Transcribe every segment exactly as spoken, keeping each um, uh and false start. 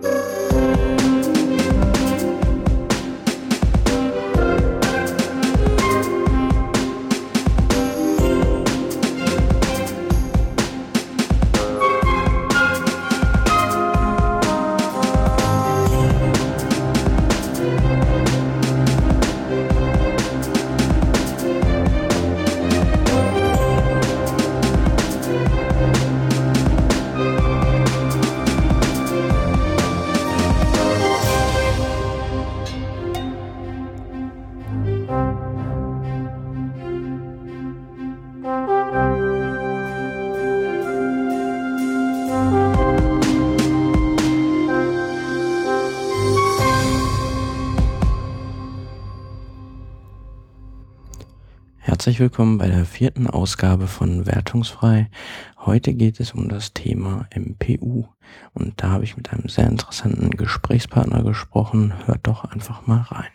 Herzlich willkommen bei der vierten Ausgabe von Wertungsfrei. Heute geht es um das Thema M P U und da habe ich mit einem sehr interessanten Gesprächspartner gesprochen. Hört doch einfach mal rein.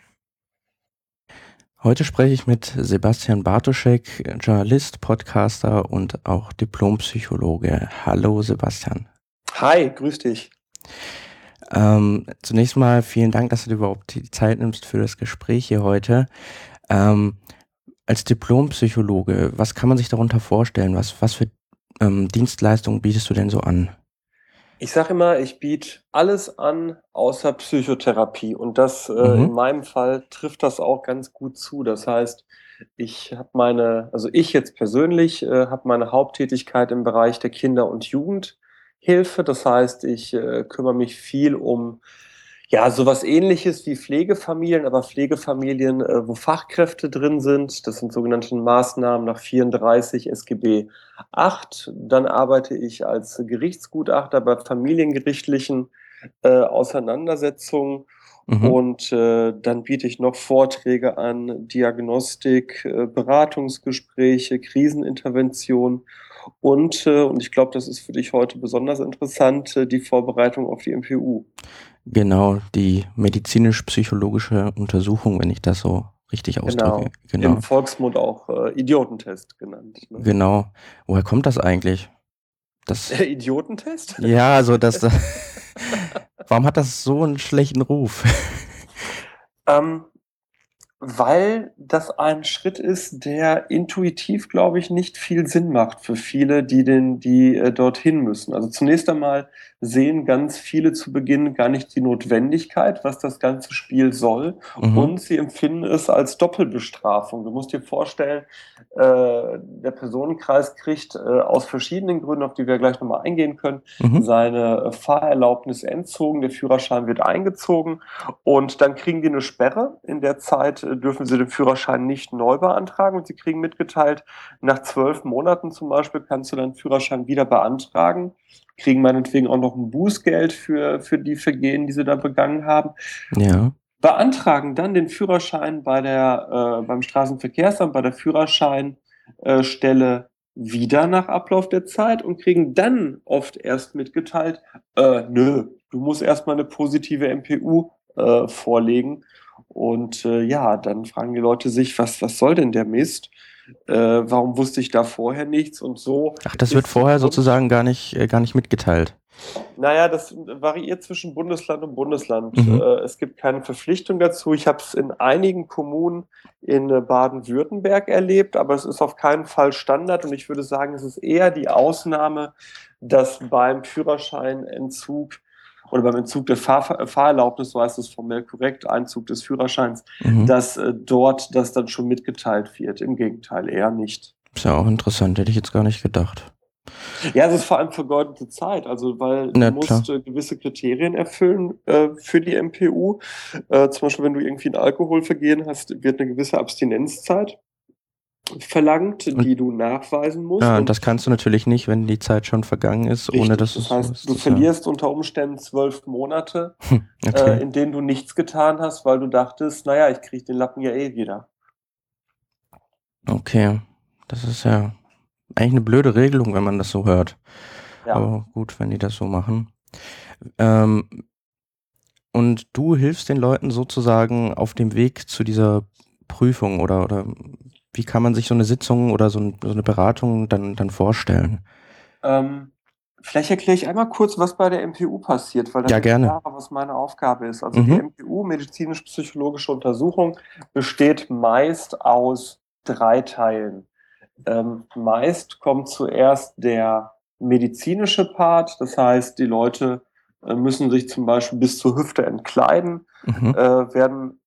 Heute spreche ich mit Sebastian Bartoschek, Journalist, Podcaster und auch Diplompsychologe. Hallo Sebastian. Hi, grüß dich. Ähm, zunächst mal vielen Dank, dass du dir überhaupt die Zeit nimmst für das Gespräch hier heute. Ähm, Als Diplompsychologe, was kann man sich darunter vorstellen? Was, was für ähm, Dienstleistungen bietest du denn so an? Ich sage immer, ich biete alles an, außer Psychotherapie. Und das äh, Mhm. in meinem Fall trifft das auch ganz gut zu. Das heißt, ich habe meine, also ich jetzt persönlich äh, habe meine Haupttätigkeit im Bereich der Kinder- und Jugendhilfe. Das heißt, ich äh, kümmere mich viel um ja sowas Ähnliches wie Pflegefamilien, aber Pflegefamilien, äh, wo Fachkräfte drin sind. Das sind sogenannte Maßnahmen nach vierunddreißig S G B acht. Dann arbeite ich als Gerichtsgutachter bei familiengerichtlichen äh, Auseinandersetzungen. Mhm. Und äh, dann biete ich noch Vorträge an, Diagnostik, äh, Beratungsgespräche, Krisenintervention und, äh, und ich glaube, das ist für dich heute besonders interessant, äh, die Vorbereitung auf die M P U. Genau, die medizinisch-psychologische Untersuchung, wenn ich das so richtig ausdrücke. Genau, Genau, im Volksmund auch äh, Idiotentest genannt. Ne? genau. Woher kommt das eigentlich? Das, Der Idiotentest? ja, also das, warum hat das so einen schlechten Ruf? ähm, Weil das ein Schritt ist, der intuitiv, glaube ich, nicht viel Sinn macht für viele, die den, die äh, dorthin müssen. Also zunächst einmal sehen ganz viele zu Beginn gar nicht die Notwendigkeit, was das ganze Spiel soll, Mhm. und sie empfinden es als Doppelbestrafung. Du musst dir vorstellen, äh, der Personenkreis kriegt äh, aus verschiedenen Gründen, auf die wir gleich nochmal eingehen können, Mhm. seine Fahrerlaubnis entzogen, der Führerschein wird eingezogen und dann kriegen die eine Sperre. In der Zeit äh, dürfen sie den Führerschein nicht neu beantragen und sie kriegen mitgeteilt, nach zwölf Monaten zum Beispiel kannst du deinen Führerschein wieder beantragen, kriegen meinetwegen auch noch ein Bußgeld für, für die Vergehen, die sie da begangen haben. Ja. Beantragen dann den Führerschein bei der, äh, beim Straßenverkehrsamt, bei der Führerscheinstelle wieder nach Ablauf der Zeit und kriegen dann oft erst mitgeteilt, äh, nö, du musst erstmal eine positive M P U äh, vorlegen. Und äh, ja, dann fragen die Leute sich, was, was soll denn der Mist? Äh, warum wusste ich da vorher nichts? Und so Ach, das ist wird vorher Grund- sozusagen gar nicht, äh, gar nicht mitgeteilt. Naja, das variiert zwischen Bundesland und Bundesland. Mhm. Äh, Es gibt keine Verpflichtung dazu. Ich habe es in einigen Kommunen in äh, Baden-Württemberg erlebt, aber es ist auf keinen Fall Standard und ich würde sagen, es ist eher die Ausnahme, dass beim Führerscheinentzug oder beim Entzug der Fahr Fahrerlaubnis, so heißt es formell korrekt, Einzug des Führerscheins, Mhm. dass äh, dort das dann schon mitgeteilt wird. Im Gegenteil, eher nicht. Ist ja auch interessant, hätte ich jetzt gar nicht gedacht. Ja, es ist vor allem vergeudete Zeit, also weil Na, du musst klar. äh, gewisse Kriterien erfüllen äh, für die M P U. Äh, zum Beispiel, wenn du irgendwie ein Alkoholvergehen hast, wird eine gewisse Abstinenzzeit verlangt, Und, die du nachweisen musst. ja, und Und das kannst du natürlich nicht, wenn die Zeit schon vergangen ist, ohne richtig, dass das es so heißt, ist. du Das ist ja, verlierst unter Umständen zwölf Monate, hm, äh, okay, in denen du nichts getan hast, weil du dachtest, naja, ich kriege den Lappen ja eh wieder. okay. Das ist ja eigentlich eine blöde Regelung, wenn man das so hört. Ja. Aber gut, wenn die das so machen. Ähm, und du hilfst den Leuten sozusagen auf dem Weg zu dieser Prüfung oder, oder wie kann man sich so eine Sitzung oder so, ein, so eine Beratung dann, dann vorstellen? Ähm, Vielleicht erkläre ich einmal kurz, was bei der M P U passiert, weil dann Ja, wird gerne. klarer, was meine Aufgabe ist. Also die Mhm. M P U, medizinisch-psychologische Untersuchung, besteht meist aus drei Teilen. Ähm, meist kommt zuerst der medizinische Part, das heißt, die Leute äh, müssen sich zum Beispiel bis zur Hüfte entkleiden, Mhm. äh, werden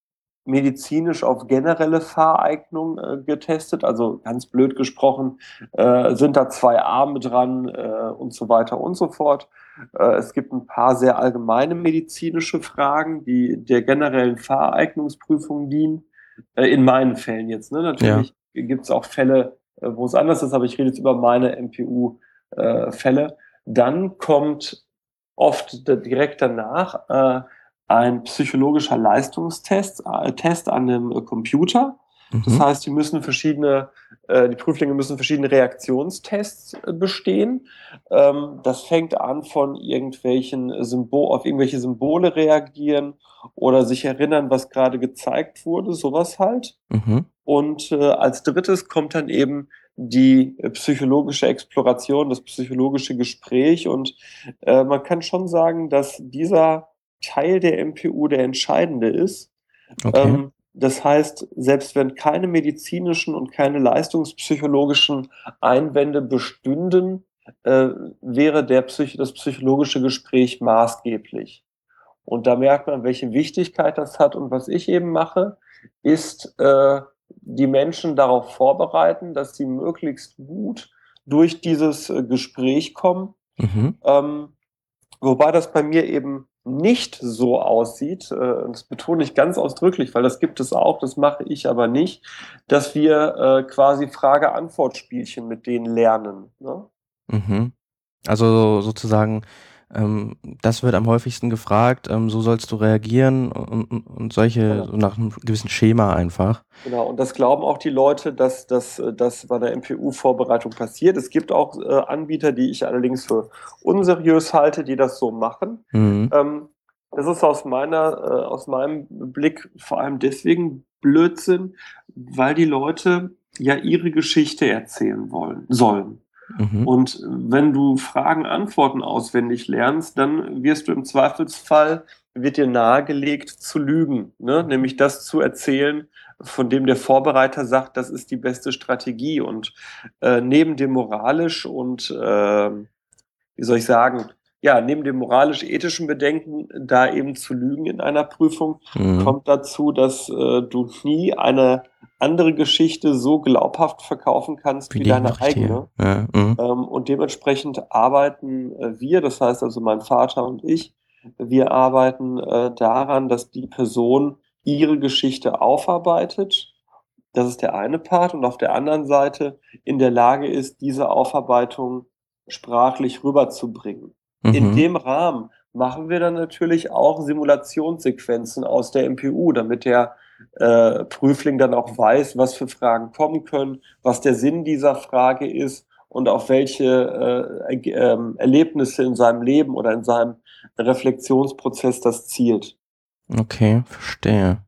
medizinisch auf generelle Fahreignung äh, getestet, also ganz blöd gesprochen, äh, sind da zwei Arme dran äh, und so weiter und so fort. Äh, es gibt ein paar sehr allgemeine medizinische Fragen, die der generellen Fahreignungsprüfung dienen. Äh, in meinen Fällen jetzt. Ne? Ja. Natürlich gibt es auch Fälle, äh, wo es anders ist, aber ich rede jetzt über meine M P U-Fälle. Dann kommt oft direkt danach äh, ein psychologischer Leistungstest, äh, Test an einem äh, Computer. Das Mhm. heißt, die müssen verschiedene, äh, die Prüflinge müssen verschiedene Reaktionstests äh, bestehen. Ähm, das fängt an von irgendwelchen Symbol, auf irgendwelche Symbole reagieren oder sich erinnern, was gerade gezeigt wurde, sowas halt. Mhm. Und äh, als drittes kommt dann eben die äh, psychologische Exploration, das psychologische Gespräch. Und äh, man kann schon sagen, dass dieser Teil der M P U der entscheidende ist. Okay. Ähm, das heißt, selbst wenn keine medizinischen und keine leistungspsychologischen Einwände bestünden, äh, wäre der Psych das psychologische Gespräch maßgeblich. Und da merkt man, welche Wichtigkeit das hat. Und was ich eben mache, ist äh, die Menschen darauf vorbereiten, dass sie möglichst gut durch dieses äh, Gespräch kommen. Mhm. Ähm, wobei das bei mir eben nicht so aussieht, äh, das betone ich ganz ausdrücklich, weil das gibt es auch, das mache ich aber nicht, dass wir äh, quasi Frage-Antwort-Spielchen mit denen lernen. Ne? Mhm. Also sozusagen, ähm, das wird am häufigsten gefragt, ähm, so sollst du reagieren und, und, und solche, Genau. so nach einem gewissen Schema einfach. Genau, und das glauben auch die Leute, dass dass das bei der M P U-Vorbereitung passiert. Es gibt auch äh, Anbieter, die ich allerdings für unseriös halte, die das so machen. Mhm. Ähm, das ist aus meiner, äh, aus meinem Blick vor allem deswegen Blödsinn, weil die Leute ja ihre Geschichte erzählen wollen, sollen. Mhm. Und wenn du Fragen, Antworten auswendig lernst, dann wirst du im Zweifelsfall, wird dir nahegelegt zu lügen, ne? Nämlich das zu erzählen, von dem der Vorbereiter sagt, das ist die beste Strategie. Und äh, neben dem moralisch und, äh, wie soll ich sagen, ja, neben dem moralisch-ethischen Bedenken, da eben zu lügen in einer Prüfung, Mhm. kommt dazu, dass äh, du nie eine andere Geschichte so glaubhaft verkaufen kannst Wie wie die deine richtige. eigene. Ja. Mhm. Ähm, und dementsprechend arbeiten äh, wir, das heißt also mein Vater und ich, wir arbeiten äh, daran, dass die Person ihre Geschichte aufarbeitet. Das ist der eine Part. Und auf der anderen Seite in der Lage ist, diese Aufarbeitung sprachlich rüberzubringen. In Mhm. dem Rahmen machen wir dann natürlich auch Simulationssequenzen aus der M P U, damit der äh, Prüfling dann auch weiß, was für Fragen kommen können, was der Sinn dieser Frage ist und auf welche äh, äh, Erlebnisse in seinem Leben oder in seinem Reflexionsprozess das zielt. Okay, verstehe.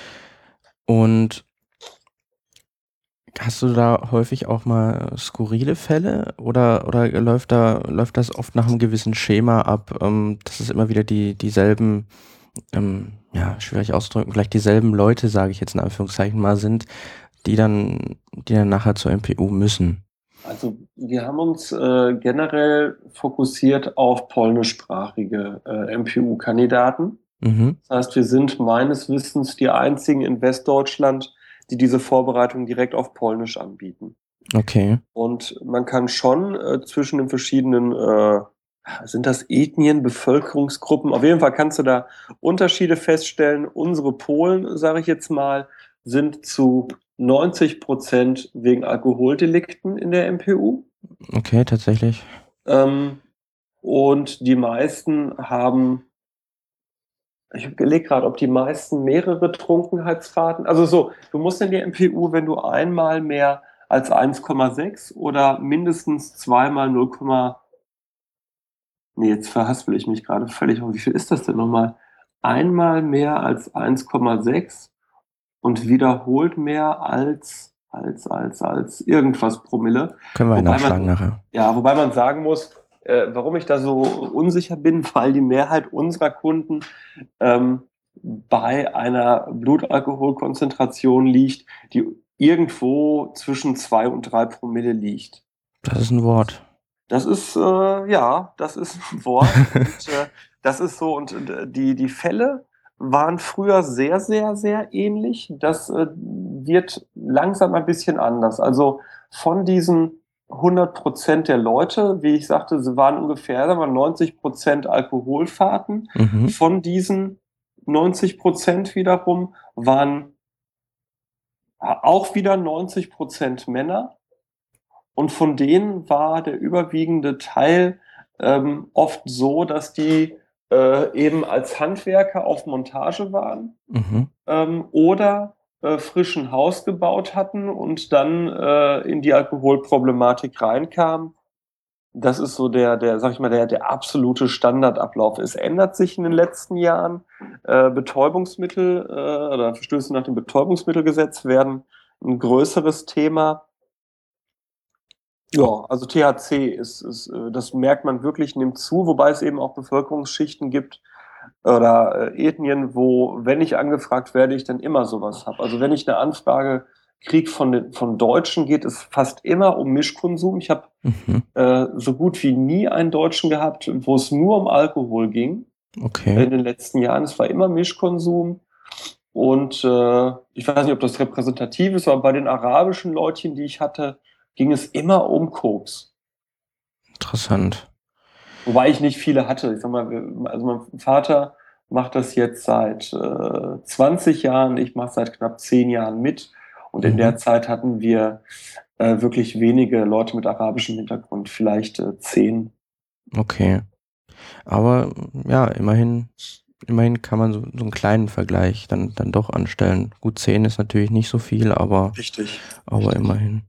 Und hast du da häufig auch mal skurrile Fälle oder oder läuft da läuft das oft nach einem gewissen Schema ab, ähm, dass es immer wieder die dieselben, ähm, ja, schwierig auszudrücken, vielleicht dieselben Leute, sage ich jetzt in Anführungszeichen mal, sind, die dann die dann nachher zur M P U müssen? Also wir haben uns äh, generell fokussiert auf polnischsprachige äh, M P U-Kandidaten. Mhm. Das heißt, wir sind meines Wissens die einzigen in Westdeutschland, die diese Vorbereitung direkt auf Polnisch anbieten. Okay. Und man kann schon äh, zwischen den verschiedenen, äh, sind das Ethnien, Bevölkerungsgruppen? Auf jeden Fall kannst du da Unterschiede feststellen. Unsere Polen, sage ich jetzt mal, sind zu neunzig Prozent wegen Alkoholdelikten in der M P U. Okay, tatsächlich. Ähm, und die meisten haben, ich überlege gerade, ob die meisten mehrere Trunkenheitsfahrten, also so, du musst in die M P U, wenn du einmal mehr als eins Komma sechs oder mindestens zweimal null, nee, jetzt verhaspel ich mich gerade völlig. Und wie viel ist das denn nochmal? Einmal mehr als eins Komma sechs und wiederholt mehr als, als, als, als irgendwas Promille. Können wir ja Wobei nachschlagen man, nachher. ja, wobei man sagen muss, äh, warum ich da so unsicher bin, weil die Mehrheit unserer Kunden ähm, bei einer Blutalkoholkonzentration liegt, die irgendwo zwischen zwei und drei Promille liegt. Das ist ein Wort. Das ist, äh, ja, das ist ein Wort und äh, das ist so und äh, die, die Fälle waren früher sehr, sehr, sehr ähnlich. Das äh, wird langsam ein bisschen anders. Also von diesen hundert Prozent der Leute, wie ich sagte, sie waren ungefähr sagen wir, neunzig Prozent Alkoholfahrten. Mhm. Von diesen neunzig Prozent wiederum waren auch wieder neunzig Prozent Männer. Und von denen war der überwiegende Teil ähm, oft so, dass die äh, eben als Handwerker auf Montage waren Mhm. ähm, oder äh, frisch ein Haus gebaut hatten und dann äh, in die Alkoholproblematik reinkamen. Das ist so der, der, sag ich mal, der, der absolute Standardablauf. Es ändert sich in den letzten Jahren. Äh, Betäubungsmittel äh, oder Verstöße nach dem Betäubungsmittelgesetz werden ein größeres Thema. Oh. Ja, also T H C ist, ist, äh, das merkt man wirklich, nimmt zu, wobei es eben auch Bevölkerungsschichten gibt oder äh, Ethnien, wo, wenn ich angefragt werde, ich dann immer sowas habe. Also wenn ich eine Anfrage kriege von den, von Deutschen, geht es fast immer um Mischkonsum. Ich habe Mhm. äh, so gut wie nie einen Deutschen gehabt, wo es nur um Alkohol ging Okay. in den letzten Jahren. Es war immer Mischkonsum. Und äh, ich weiß nicht, ob das repräsentativ ist, aber bei den arabischen Leutchen, die ich hatte, ging es immer um Koks. Interessant. Wobei ich nicht viele hatte. Ich sag mal, wir- also mein Vater macht das jetzt seit äh, zwanzig Jahren, ich mache seit knapp zehn Jahren mit. Und in Mhm. der Zeit hatten wir äh, wirklich wenige Leute mit arabischem Hintergrund, vielleicht äh, zehn. Okay. Aber ja, immerhin immerhin kann man so so 'n kleinen Vergleich dann dann doch anstellen. Gut, zehn ist natürlich nicht so viel, aber Richtig, aber richtig. immerhin.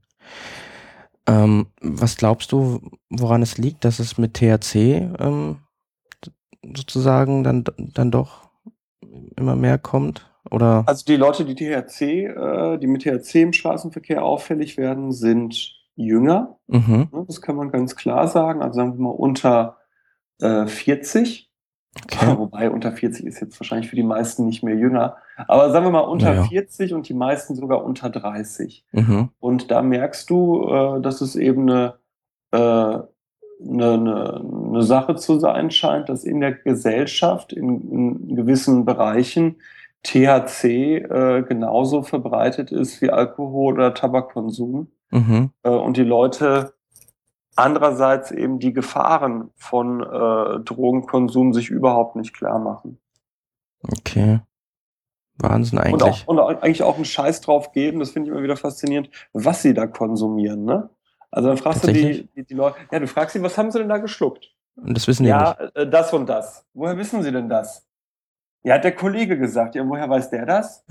Ähm, was glaubst du, woran es liegt, dass es mit T H C, ähm, sozusagen dann dann doch immer mehr kommt? Oder Also die Leute, die T H C, äh, die mit T H C im Straßenverkehr auffällig werden, sind jünger. mhm, Ne, das kann man ganz klar sagen. Also sagen wir mal unter äh, vierzig. okay. Wobei unter vierzig ist jetzt wahrscheinlich für die meisten nicht mehr jünger. Aber sagen wir mal Na unter ja. vierzig und die meisten sogar unter dreißig. Mhm, Und da merkst du, äh, dass es eben eine, äh, eine, eine, eine Sache zu sein scheint, dass in der Gesellschaft in, in gewissen Bereichen T H C äh, genauso verbreitet ist wie Alkohol- oder Tabakkonsum. mhm, Äh, und die Leute andererseits eben die Gefahren von äh, Drogenkonsum sich überhaupt nicht klar machen. okay. Wahnsinn Und auch, eigentlich. und auch eigentlich auch einen Scheiß drauf geben, das finde ich immer wieder faszinierend, was sie da konsumieren, ne? Also dann fragst du Tatsächlich? die, die, die Leute, ja, du fragst sie, was haben sie denn da geschluckt? Und das wissen die Ja, nicht. äh, das und das. Woher wissen sie denn das? Ja, hat der Kollege gesagt. Ja, woher weiß der das?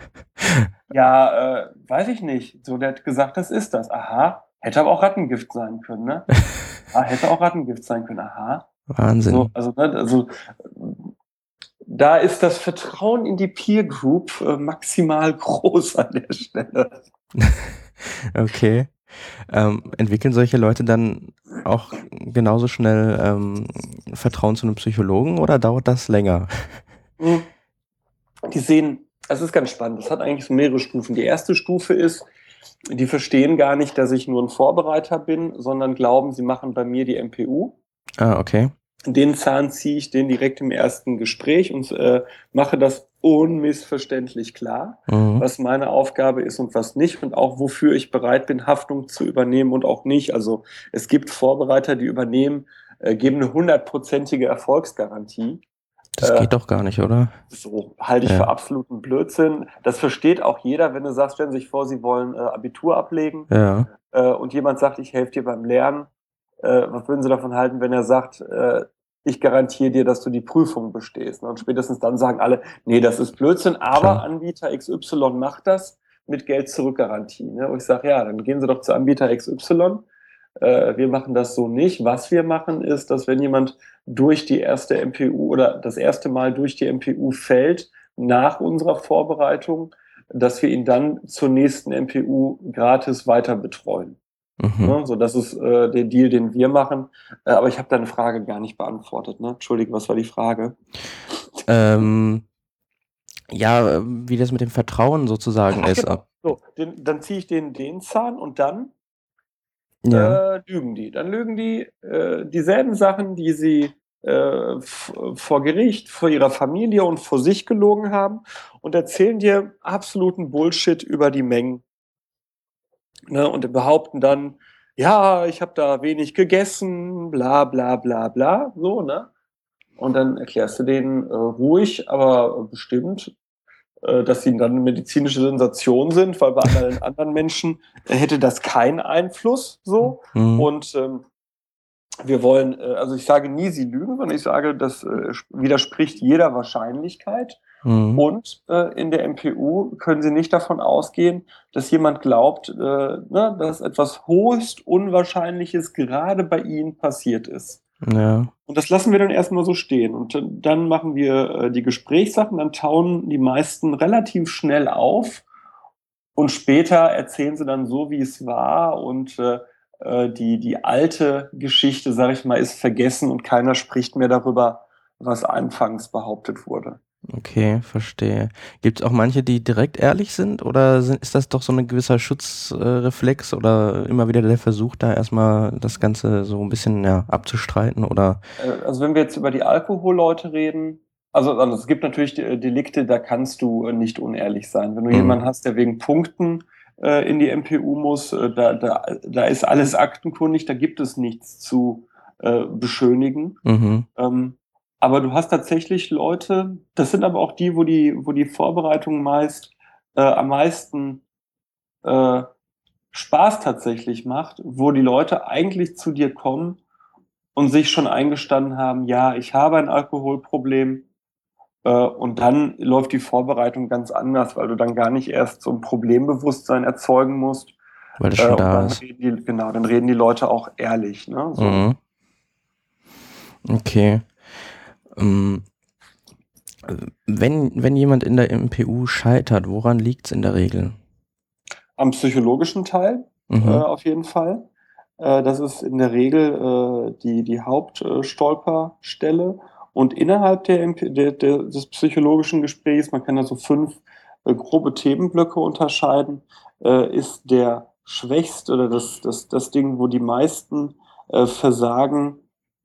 Ja, äh, weiß ich nicht. So, der hat gesagt, das ist das. Aha. Hätte aber auch Rattengift sein können, ne? Ah, hätte auch Rattengift sein können. Aha. So, Wahnsinn. also, ne, also da ist das Vertrauen in die Peer Group äh, maximal groß an der Stelle. Okay. Ähm, entwickeln solche Leute dann auch genauso schnell, ähm, Vertrauen zu einem Psychologen oder dauert das länger? Hm, Die sehen, es ist ganz spannend. Das hat eigentlich so mehrere Stufen. Die erste Stufe ist, die verstehen gar nicht, dass ich nur ein Vorbereiter bin, sondern glauben, sie machen bei mir die M P U. Ah, okay. Den Zahn ziehe ich den direkt im ersten Gespräch und äh, mache das unmissverständlich klar, Mhm. was meine Aufgabe ist und was nicht und auch wofür ich bereit bin, Haftung zu übernehmen und auch nicht. Also es gibt Vorbereiter, die übernehmen, äh, geben eine hundertprozentige Erfolgsgarantie. Das Äh, geht doch gar nicht, oder? so halte ich für Ja. absoluten Blödsinn. Das versteht auch jeder, wenn du sagst, stellen Sie sich vor, Sie wollen äh, Abitur ablegen Ja, äh, und jemand sagt, ich helfe dir beim Lernen. Äh, was würden Sie davon halten, wenn er sagt, äh, ich garantiere dir, dass du die Prüfung bestehst? Ne? Und spätestens dann sagen alle, nee, das ist Blödsinn, aber klar. Anbieter X Y macht das mit Geld-Zurück-Garantie. Ne? Und ich sage, ja, dann gehen Sie doch zu Anbieter X Y. Äh, wir machen das so nicht. Was wir machen, ist, dass wenn jemand durch die erste M P U oder das erste Mal durch die M P U fällt, nach unserer Vorbereitung, dass wir ihn dann zur nächsten M P U gratis weiter betreuen. Mhm. Ne? So, das ist äh, der Deal, den wir machen. Äh, aber ich habe deine Frage gar nicht beantwortet. Ne? Entschuldige, was war die Frage? Ähm, ja, ähm, wie das mit dem Vertrauen sozusagen Ach ist. genau. So, den, dann ziehe ich den, den Zahn und dann Ja. äh, lügen die. Dann lügen die äh, dieselben Sachen, die sie äh, f- vor Gericht, vor ihrer Familie und vor sich gelogen haben und erzählen dir absoluten Bullshit über die Mengen. Ne? Und behaupten dann, ja, ich habe da wenig gegessen, bla bla bla bla, so, ne? Und dann erklärst du denen äh, ruhig, aber bestimmt, äh, dass sie dann eine medizinische Sensation sind, weil bei anderen, anderen Menschen äh, hätte das keinen Einfluss so. Mhm. Und ähm, wir wollen, äh, also ich sage nie, sie lügen, sondern ich sage, das äh, widerspricht jeder Wahrscheinlichkeit. Mhm. Und äh, in der M P U können Sie nicht davon ausgehen, dass jemand glaubt, äh, ne, dass etwas höchst Unwahrscheinliches gerade bei Ihnen passiert ist. Ja. Und das lassen wir dann erstmal so stehen. Und dann machen wir äh, die Gesprächssachen, dann tauen die meisten relativ schnell auf und später erzählen sie dann so, wie es war und äh, äh, die, die alte Geschichte, sag ich mal, ist vergessen und keiner spricht mehr darüber, was anfangs behauptet wurde. Okay, verstehe. Gibt es auch manche, die direkt ehrlich sind oder sind, ist das doch so ein gewisser Schutzreflex äh, Reflex oder immer wieder der Versuch, da erstmal das Ganze so ein bisschen ja, abzustreiten oder? Äh, Also wenn wir jetzt über die Alkoholleute reden, also, also es gibt natürlich De- Delikte, da kannst du äh, nicht unehrlich sein. Wenn du Mhm. jemanden hast, der wegen Punkten äh, in die M P U muss, äh, da, da, da ist alles aktenkundig, da gibt es nichts zu äh, beschönigen. Mhm. Ähm, aber du hast tatsächlich Leute, das sind aber auch die, wo die, wo die Vorbereitung meist äh, am meisten äh, Spaß tatsächlich macht, wo die Leute eigentlich zu dir kommen und sich schon eingestanden haben, ja, ich habe ein Alkoholproblem. Äh, und dann läuft die Vorbereitung ganz anders, weil du dann gar nicht erst so ein Problembewusstsein erzeugen musst. Weil das Äh, schon und da dann ist. reden die, genau, dann reden die Leute auch ehrlich, ne? So. Mhm. Okay. Ähm, wenn, wenn jemand in der M P U scheitert, woran liegt es in der Regel? Am psychologischen Teil äh, Mhm. auf jeden Fall. Äh, das ist in der Regel äh, die, die Hauptstolperstelle. Und innerhalb der, M P der, der, des psychologischen Gesprächs, man kann da so fünf äh, grobe Themenblöcke unterscheiden, äh, ist der schwächste oder das, das, das Ding, wo die meisten äh, versagen,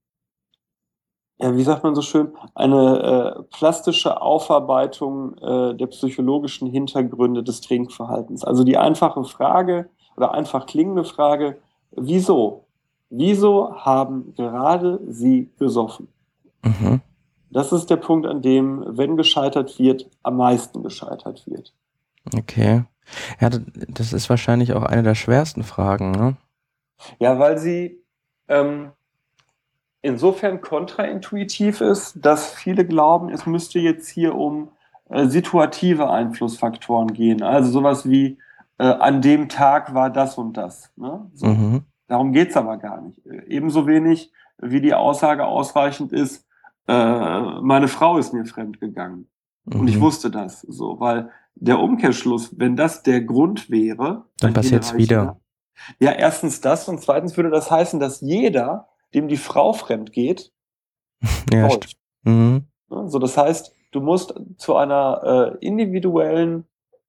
ja, wie sagt man so schön, eine äh, plastische Aufarbeitung äh, der psychologischen Hintergründe des Trinkverhaltens. Also die einfache Frage oder einfach klingende Frage, wieso? Wieso haben gerade Sie gesoffen? Mhm. Das ist der Punkt, an dem, wenn gescheitert wird, am meisten gescheitert wird. Okay. Ja, d- das ist wahrscheinlich auch eine der schwersten Fragen, ne? Ja, weil sie ähm, insofern kontraintuitiv ist, dass viele glauben, es müsste jetzt hier um äh, situative Einflussfaktoren gehen. Also sowas wie, äh, an dem Tag war das und das. Ne? So. Mhm. Darum geht's aber gar nicht. Äh, ebenso wenig wie die Aussage ausreichend ist, äh, meine Frau ist mir fremd gegangen. Und ich Mhm. wusste das so, weil der Umkehrschluss, wenn das der Grund wäre, Dann ein passiert's wieder. hinreichender, ja, erstens das und zweitens würde das heißen, dass jeder, dem die Frau fremd geht, Ja, stimmt. täuscht. Mhm. Ne? So, das heißt, du musst zu einer äh, individuellen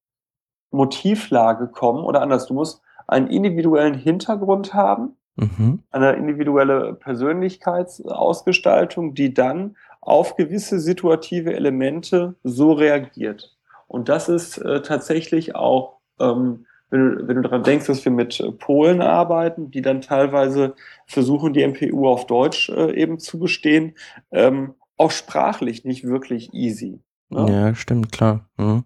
Motivlage kommen oder anders, du musst einen individuellen Hintergrund haben, Mhm. eine individuelle Persönlichkeitsausgestaltung, die dann auf gewisse situative Elemente so reagiert. Und das ist äh, tatsächlich auch, ähm, wenn du, wenn du daran denkst, dass wir mit äh, Polen arbeiten, die dann teilweise versuchen, die M P U auf Deutsch äh, eben zu bestehen, ähm, auch sprachlich nicht wirklich easy. Ne? Ja, stimmt, klar. Mhm.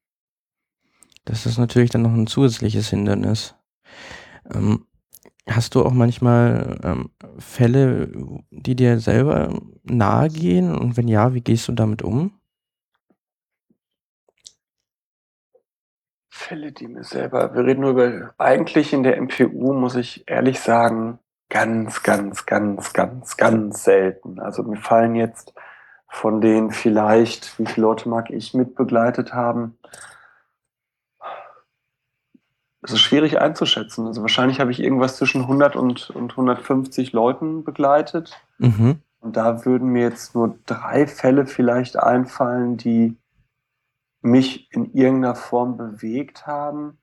Das ist natürlich dann noch ein zusätzliches Hindernis. Ähm, hast du auch manchmal ähm, Fälle, die dir selber nahe gehen? Und wenn ja, wie gehst du damit um? Fälle, die mir selber, wir reden nur über, eigentlich in der M P U, muss ich ehrlich sagen, ganz, ganz, ganz, ganz, ganz selten. Also mir fallen jetzt von denen vielleicht, wie viele Leute mag ich mitbegleitet haben? Das ist schwierig einzuschätzen. Also wahrscheinlich habe ich irgendwas zwischen hundert und, und hundertfünfzig Leuten begleitet. Mhm. Und da würden mir jetzt nur drei Fälle vielleicht einfallen, die mich in irgendeiner Form bewegt haben.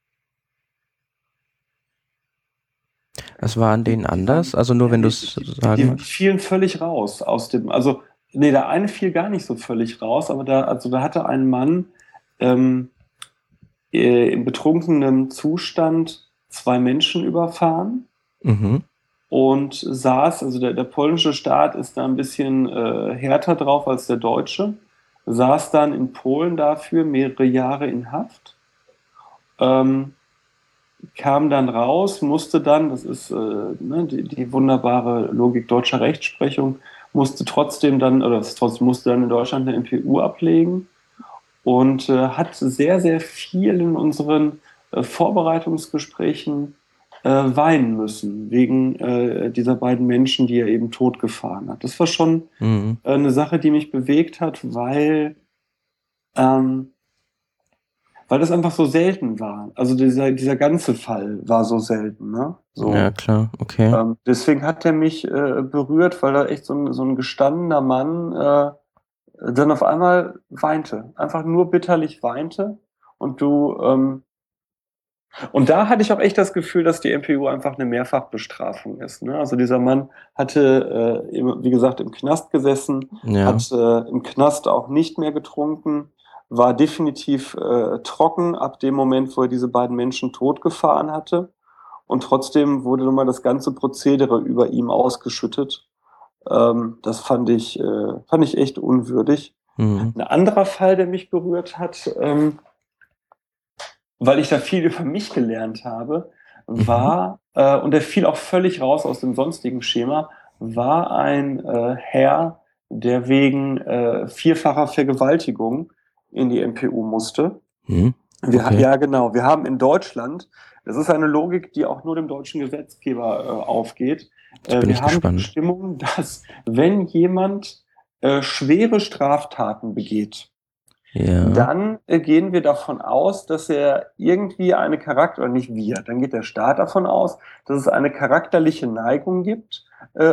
Was war an Die, denen die waren, anders? Also nur ja, wenn du die, es die, sagen die magst. fielen völlig raus aus dem, also, nee, der eine fiel gar nicht so völlig raus, aber da, also da hatte ein Mann ähm, äh, im betrunkenen Zustand zwei Menschen überfahren Mhm. und saß, also der, der polnische Staat ist da ein bisschen äh, härter drauf als der deutsche, saß dann in Polen dafür mehrere Jahre in Haft, ähm, kam dann raus, musste dann, das ist äh, ne, die, die wunderbare Logik deutscher Rechtsprechung, musste trotzdem dann, oder das trotzdem musste dann in Deutschland eine M P U ablegen und äh, hat sehr, sehr viel in unseren äh, Vorbereitungsgesprächen äh, weinen müssen, wegen äh, dieser beiden Menschen, die er eben totgefahren hat. Das war schon Mhm. äh, eine Sache, die mich bewegt hat, weil, ähm, weil das einfach so selten war. Also dieser, dieser ganze Fall war so selten, ne? Ja, So. klar, okay. Ähm, deswegen hat er mich äh, berührt, weil er echt so ein, so ein gestandener Mann äh, dann auf einmal weinte, einfach nur bitterlich weinte. Und du, ähm, und da hatte ich auch echt das Gefühl, dass die M P U einfach eine Mehrfachbestrafung ist. Ne? Also dieser Mann hatte, äh, eben, wie gesagt, im Knast gesessen, Ja. hat äh, im Knast auch nicht mehr getrunken, war definitiv äh, trocken ab dem Moment, wo er diese beiden Menschen totgefahren hatte. Und trotzdem wurde nun mal das ganze Prozedere über ihm ausgeschüttet. Ähm, das fand ich, äh, fand ich echt unwürdig. Mhm. Ein anderer Fall, der mich berührt hat, ähm, weil ich da viel über mich gelernt habe, Mhm. war, äh, und der fiel auch völlig raus aus dem sonstigen Schema, war ein äh, Herr, der wegen äh, vierfacher Vergewaltigung in die M P U musste. Mhm. Wir, ha- Okay. ja, genau. Wir haben in Deutschland, das ist eine Logik, die auch nur dem deutschen Gesetzgeber äh, aufgeht. Jetzt Äh, bin wir ich haben die gespannt. Bestimmung, dass wenn jemand äh, schwere Straftaten begeht, Ja. dann äh, gehen wir davon aus, dass er irgendwie eine Charakter, oder nicht wir, dann geht der Staat davon aus, dass es eine charakterliche Neigung gibt, äh,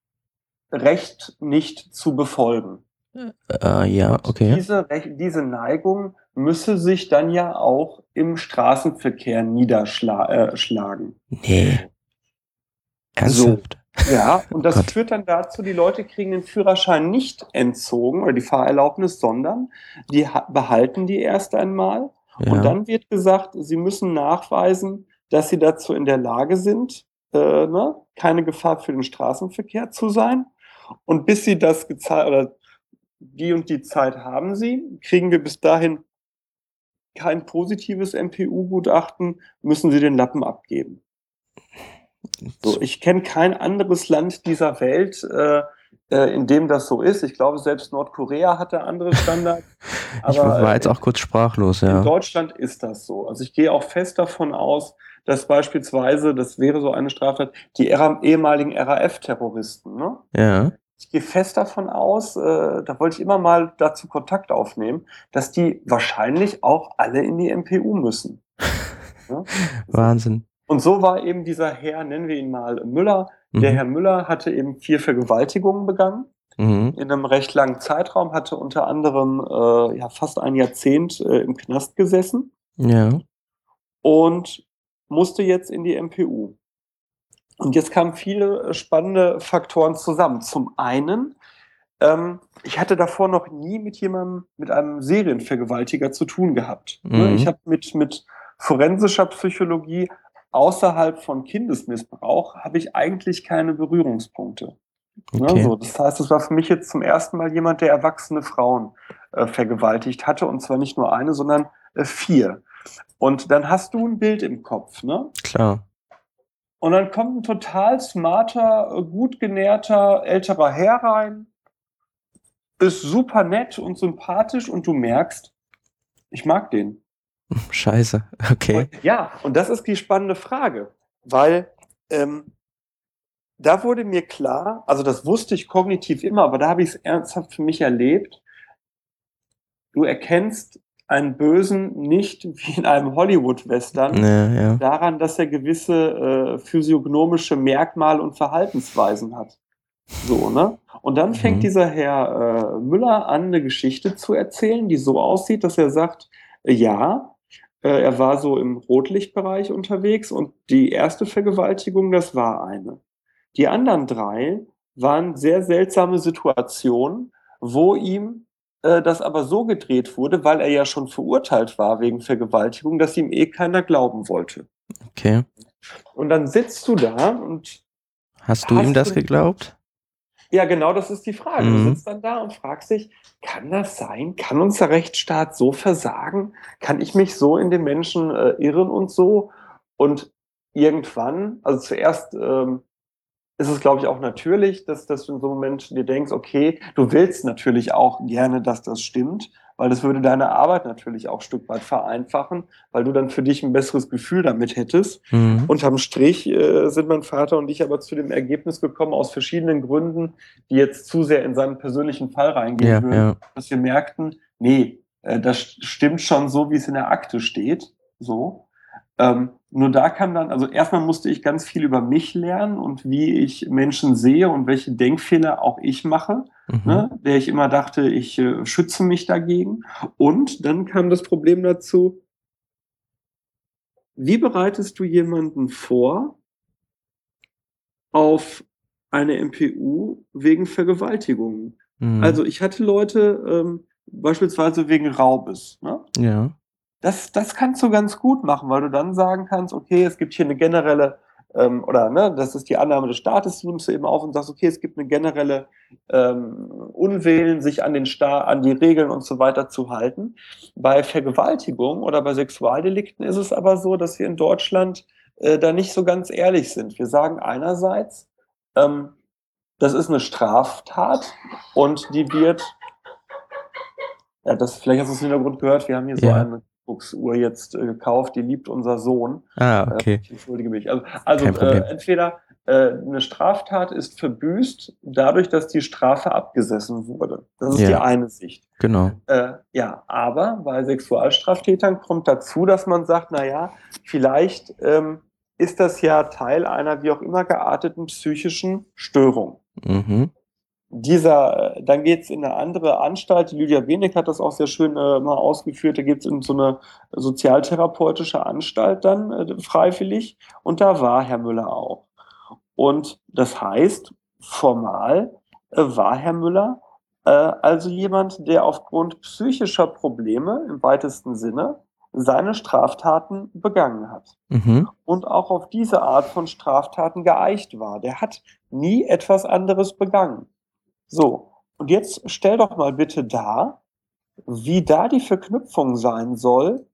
Recht nicht zu befolgen. Äh, ja, Und okay. diese, Rech- diese Neigung müsse sich dann ja auch im Straßenverkehr niederschlagen. Nee. So. Ernsthaft? Ja, Oh und das Gott. führt dann dazu, die Leute kriegen den Führerschein nicht entzogen oder die Fahrerlaubnis, sondern die ha- behalten die erst einmal. Und Ja. dann wird gesagt, sie müssen nachweisen, dass sie dazu in der Lage sind, äh, ne, keine Gefahr für den Straßenverkehr zu sein. Und bis sie das gezahlt oder die und die Zeit haben sie, kriegen wir bis dahin kein positives M P U-Gutachten, müssen sie den Lappen abgeben. So, ich kenne kein anderes Land dieser Welt, äh, äh, in dem das so ist. Ich glaube, selbst Nordkorea hatte andere Standards, Ich war aber jetzt äh, auch kurz sprachlos, in ja. Deutschland ist das so. Also ich gehe auch fest davon aus, dass beispielsweise, das wäre so eine Straftat, die ära- ehemaligen R A F-Terroristen, ne? Ja. Ich gehe fest davon aus, äh, da wollte ich immer mal dazu Kontakt aufnehmen, dass die wahrscheinlich auch alle in die M P U müssen. Ne? So. Wahnsinn. Und so war eben dieser Herr, nennen wir ihn mal Müller. Der Mhm. Herr Müller hatte eben vier Vergewaltigungen begangen Mhm. in einem recht langen Zeitraum, hatte unter anderem äh, ja, fast ein Jahrzehnt äh, im Knast gesessen Ja. und musste jetzt in die M P U. Und jetzt kamen viele äh, spannende Faktoren zusammen. Zum einen, ähm, ich hatte davor noch nie mit jemandem, mit einem Serienvergewaltiger zu tun gehabt. Ne? Ich Mhm. habe mit, mit forensischer Psychologie außerhalb von Kindesmissbrauch habe ich eigentlich keine Berührungspunkte. Ne? Okay. So, das heißt, es war für mich jetzt zum ersten Mal jemand, der erwachsene Frauen äh, vergewaltigt hatte und zwar nicht nur eine, sondern äh, vier. Und dann hast du ein Bild im Kopf, ne? Klar. Und dann kommt ein total smarter, äh, gut genährter älterer Herr rein, ist super nett und sympathisch und du merkst, ich mag den. Scheiße. Okay. Ja, und das ist die spannende Frage, weil ähm, da wurde mir klar, also das wusste ich kognitiv immer, aber da habe ich es ernsthaft für mich erlebt, du erkennst einen Bösen nicht wie in einem Hollywood-Western Ja, ja. daran, dass er gewisse äh, physiognomische Merkmale und Verhaltensweisen hat. So, ne? Und dann fängt Mhm. dieser Herr äh, Müller an, eine Geschichte zu erzählen, die so aussieht, dass er sagt, äh, ja, äh, er war so im Rotlichtbereich unterwegs und die erste Vergewaltigung, das war eine. Die anderen drei waren sehr seltsame Situationen, wo ihm äh, das aber so gedreht wurde, weil er ja schon verurteilt war wegen Vergewaltigung, dass ihm eh keiner glauben wollte. Okay. Und dann sitzt du da und Hast du ihm hast das du geglaubt? Ja, genau, das ist die Frage. Du Mhm. sitzt dann da und fragst dich, kann das sein? Kann unser Rechtsstaat so versagen? Kann ich mich so in den Menschen äh, irren und so? Und irgendwann, also zuerst ähm, ist es, glaube ich, auch natürlich, dass, dass du in so einem Moment dir denkst, okay, du willst natürlich auch gerne, dass das stimmt, weil das würde deine Arbeit natürlich auch ein Stück weit vereinfachen, weil du dann für dich ein besseres Gefühl damit hättest. Mhm. Unterm Strich äh, sind mein Vater und ich aber zu dem Ergebnis gekommen, aus verschiedenen Gründen, die jetzt zu sehr in seinen persönlichen Fall reingehen Ja, würden, ja. dass wir merkten, nee, äh, das stimmt schon so, wie es in der Akte steht, so. Ähm, nur da kam dann, also erstmal musste ich ganz viel über mich lernen und wie ich Menschen sehe und welche Denkfehler auch ich mache, Mhm. ne, der ich immer dachte, ich äh, schütze mich dagegen. Und dann kam das Problem dazu, wie bereitest du jemanden vor auf eine M P U wegen Vergewaltigungen? Mhm. Also ich hatte Leute ähm, beispielsweise wegen Raubes, ne? Ja. Das, das kannst du ganz gut machen, weil du dann sagen kannst, okay, es gibt hier eine generelle, ähm, oder ne, das ist die Annahme des Staates, du nimmst du eben auf und sagst, okay, es gibt eine generelle ähm, Unwillen, sich an den Staat, an die Regeln und so weiter zu halten. Bei Vergewaltigung oder bei Sexualdelikten ist es aber so, dass wir in Deutschland äh, da nicht so ganz ehrlich sind. Wir sagen einerseits, ähm, das ist eine Straftat und die wird, ja, das, vielleicht hast du es im Hintergrund gehört, wir haben hier so Ja. eine Kuckucksuhr jetzt äh, gekauft, die liebt unser Sohn. Ah, Äh, okay. ich entschuldige mich. Also, Kein also äh, Problem. entweder äh, eine Straftat ist verbüßt dadurch, dass die Strafe abgesessen wurde. Das ist die Ja, eine Sicht. genau. Äh, ja, aber bei Sexualstraftätern kommt dazu, dass man sagt, na ja, vielleicht ähm, ist das ja Teil einer wie auch immer gearteten psychischen Störung. Mhm. Dieser, äh, dann geht's in eine andere Anstalt. Lydia Wenig hat das auch sehr schön äh, mal ausgeführt. Da geht's in so eine sozialtherapeutische Anstalt dann äh, freiwillig. Und da war Herr Müller auch. Und das heißt, formal äh, war Herr Müller äh, also jemand, der aufgrund psychischer Probleme im weitesten Sinne seine Straftaten begangen hat. Mhm. Und auch auf diese Art von Straftaten geeicht war. Der hat nie etwas anderes begangen. So, und jetzt stell doch mal bitte dar, wie da die Verknüpfung sein soll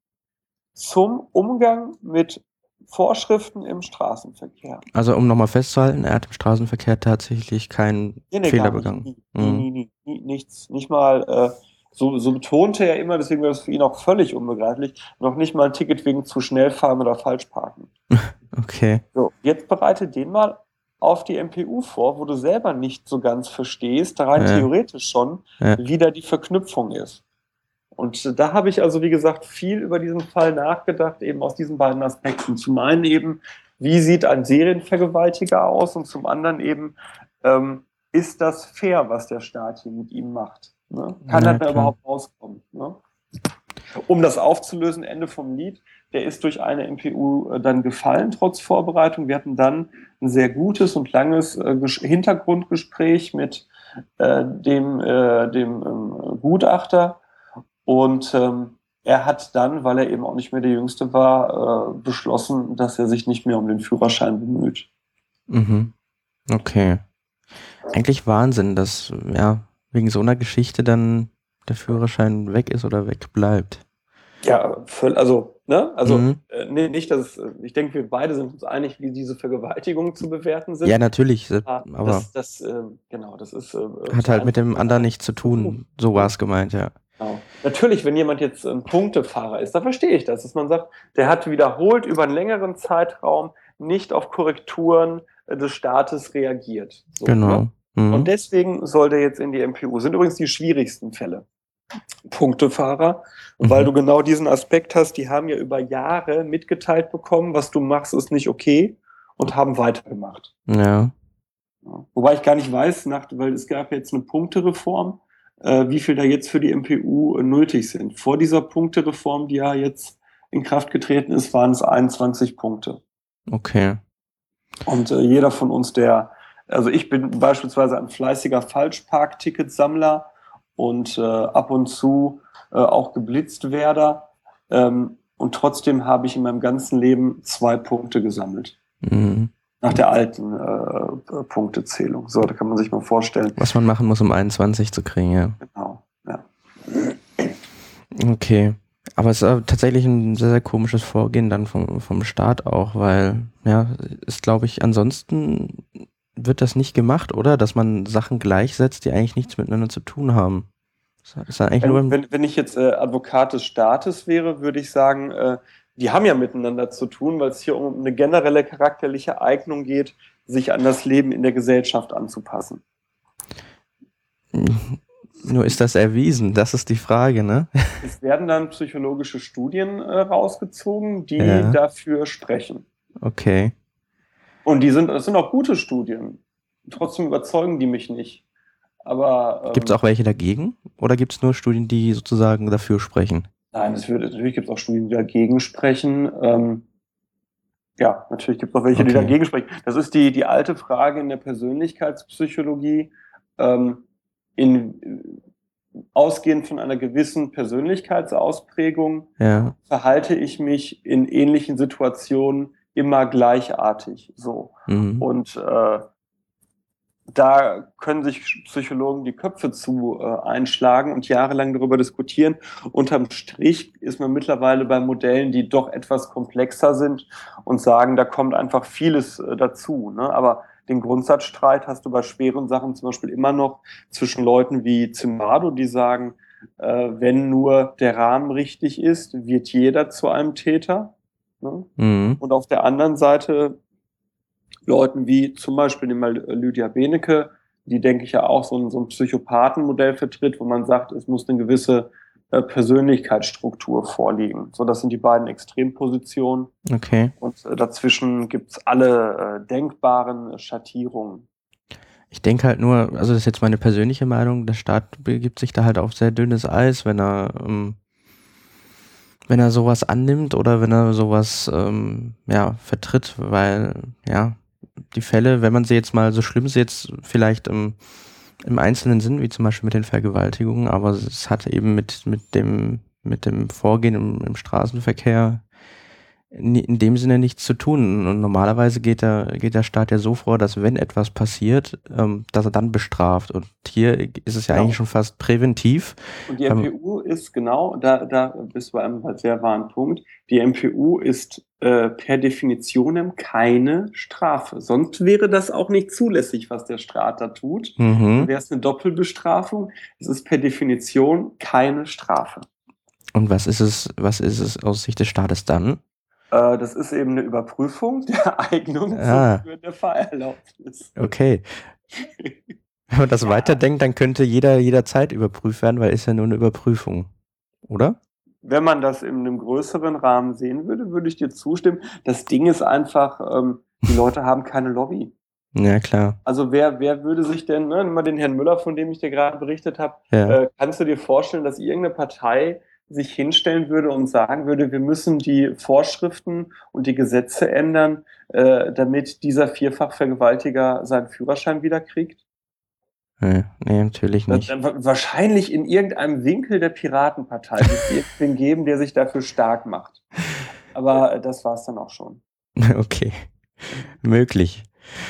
zum Umgang mit Vorschriften im Straßenverkehr. Also um nochmal festzuhalten, er hat im Straßenverkehr tatsächlich keinen Nee, nee, Fehler gar nicht. begangen. Nie, nie, Mhm. nie, nie, nie nichts. Nicht mal, äh, so, so betonte er immer, deswegen war das für ihn auch völlig unbegreiflich, noch nicht mal ein Ticket wegen zu schnell fahren oder falsch parken. Okay. So, jetzt bereite den mal auf die M P U vor, wo du selber nicht so ganz verstehst, rein Ja, theoretisch schon, ja. wie da die Verknüpfung ist. Und da habe ich also, wie gesagt, viel über diesen Fall nachgedacht, eben aus diesen beiden Aspekten. Zum einen eben, wie sieht ein Serienvergewaltiger aus? Und zum anderen eben, ähm, ist das fair, was der Staat hier mit ihm macht? Ne? Kann er Ja, da klar. überhaupt rauskommen? Ne? Um das aufzulösen, Ende vom Lied, der ist durch eine M P U äh, dann gefallen, trotz Vorbereitung. Wir hatten dann ein sehr gutes und langes äh, Hintergrundgespräch mit äh, dem, äh, dem ähm, Gutachter. Und ähm, er hat dann, weil er eben auch nicht mehr der Jüngste war, äh, beschlossen, dass er sich nicht mehr um den Führerschein bemüht. Mhm. Okay. Eigentlich Wahnsinn, dass ja wegen so einer Geschichte dann der Führerschein weg ist oder wegbleibt. Ja, voll, also, ne? Also, Mhm. äh, nee, nicht, dass es, äh, ich denke, wir beide sind uns einig, wie diese Vergewaltigungen zu bewerten Ja, sind. natürlich, se- Ah, aber das, das, äh, genau, das ist äh, hat zu halt einem mit dem anderen nichts zu Beruf. tun. So war Ne? es gemeint, ja. Genau. Natürlich, wenn jemand jetzt ein Punktefahrer ist, da verstehe ich das, dass man sagt, der hat wiederholt über einen längeren Zeitraum nicht auf Korrekturen äh, des Staates reagiert. So, ne? Genau. Und Mhm. deswegen soll der jetzt in die M P U. Sind übrigens die schwierigsten Fälle. Punktefahrer, weil du Mhm. genau diesen Aspekt hast, die haben ja über Jahre mitgeteilt bekommen, was du machst, ist nicht okay und haben weitergemacht. Ja. Ja. Wobei ich gar nicht weiß, nach, weil es gab jetzt eine Punktereform, äh, wie viel da jetzt für die M P U äh, nötig sind. Vor dieser Punktereform, die ja jetzt in Kraft getreten ist, waren es einundzwanzig Punkte. Okay. Und äh, jeder von uns, der, also ich bin beispielsweise ein fleißiger Falschparkticketsammler und äh, ab und zu äh, auch geblitzt werde. Ähm, und trotzdem habe ich in meinem ganzen Leben zwei Punkte gesammelt. Mhm. Nach der alten äh, Punktezählung. So, da kann man sich mal vorstellen. Was man machen muss, um einundzwanzig zu kriegen, ja. Genau, ja. Okay. Aber es ist äh, tatsächlich ein sehr, sehr komisches Vorgehen dann vom, vom Staat auch, weil, ja, ist, glaube ich, ansonsten wird das nicht gemacht, oder? Dass man Sachen gleichsetzt, die eigentlich nichts miteinander zu tun haben. Das ist dann eigentlich nur Wenn, im, wenn, wenn ich jetzt äh, Advokat des Staates wäre, würde ich sagen, äh, die haben ja miteinander zu tun, weil es hier um eine generelle charakterliche Eignung geht, sich an das Leben in der Gesellschaft anzupassen. nur ist das erwiesen? Das ist die Frage, ne? Es werden dann psychologische Studien äh, rausgezogen, die Ja, dafür sprechen. okay. Und die sind, das sind auch gute Studien. Trotzdem überzeugen die mich nicht. Aber Gibt es ähm, auch welche dagegen? Oder gibt es nur Studien, die sozusagen dafür sprechen? nein, es wird, natürlich gibt es auch Studien, die dagegen sprechen. Ähm, ja, natürlich gibt es auch welche, die Okay. dagegen sprechen. Das ist die, die alte Frage in der Persönlichkeitspsychologie. Ähm, in, ausgehend von einer gewissen Persönlichkeitsausprägung Ja. verhalte ich mich in ähnlichen Situationen immer gleichartig. So. Mhm. Und äh, da können sich Psychologen die Köpfe zu äh, einschlagen und jahrelang darüber diskutieren. Unterm Strich ist man mittlerweile bei Modellen, die doch etwas komplexer sind und sagen, da kommt einfach vieles äh, dazu. Ne? Aber den Grundsatzstreit hast du bei schweren Sachen zum Beispiel immer noch zwischen Leuten wie Zimbardo, die sagen, äh, wenn nur der Rahmen richtig ist, wird jeder zu einem Täter. Ne? Mhm. Und auf der anderen Seite Leuten wie zum Beispiel nehmen wir mal Lydia Benecke, die, denke ich, ja auch so ein, so ein Psychopathenmodell vertritt, wo man sagt, es muss eine gewisse äh, Persönlichkeitsstruktur vorliegen. So, das sind die beiden Extrempositionen. Okay. Und äh, dazwischen gibt's alle äh, denkbaren Schattierungen. Ich denke halt nur, also das ist jetzt meine persönliche Meinung, der Staat begibt sich da halt auf sehr dünnes Eis, wenn er, ähm, wenn er sowas annimmt oder wenn er sowas, ähm, ja, vertritt, weil, ja, die Fälle, wenn man sie jetzt mal so schlimm sie jetzt vielleicht im, im Einzelnen sind, wie zum Beispiel mit den Vergewaltigungen, aber es hat eben mit, mit dem, mit dem Vorgehen im, im Straßenverkehr in, in dem Sinne nichts zu tun. Und normalerweise geht der, geht der Staat ja so vor, dass wenn etwas passiert, ähm, dass er dann bestraft. Und hier ist es ja eigentlich Genau. schon fast präventiv. Und die Ähm, M P U ist genau, da, da bist du bei einem halt sehr wahren Punkt. Die M P U ist äh, per Definition keine Strafe. Sonst wäre das auch nicht zulässig, was der Staat da tut. Dann mhm. wäre es eine Doppelbestrafung. Es ist per Definition keine Strafe. Und was ist es, was ist es aus Sicht des Staates dann? Äh, das ist eben eine Überprüfung der Eignung zur Ah, Führung der Fahrerlaubnis. okay. Wenn man das Ja, weiterdenkt, dann könnte jeder jederzeit überprüft werden, weil ist ja nur eine Überprüfung, oder? wenn man das in einem größeren Rahmen sehen würde, würde ich dir zustimmen. Das Ding ist einfach, ähm, die Leute haben keine Lobby. Ja, klar. Also wer, wer würde sich denn, ne, nimm mal den Herrn Müller, von dem ich dir gerade berichtet habe, Ja. äh, kannst du dir vorstellen, dass irgendeine Partei sich hinstellen würde und sagen würde, wir müssen die Vorschriften und die Gesetze ändern, äh, damit dieser Vierfachvergewaltiger seinen Führerschein wieder kriegt? Nee, nee, natürlich Äh, nicht. äh, Wahrscheinlich in irgendeinem Winkel der Piratenpartei wird es irgendwen geben, der sich dafür stark macht. Aber äh, das war es dann auch schon. Okay. Möglich.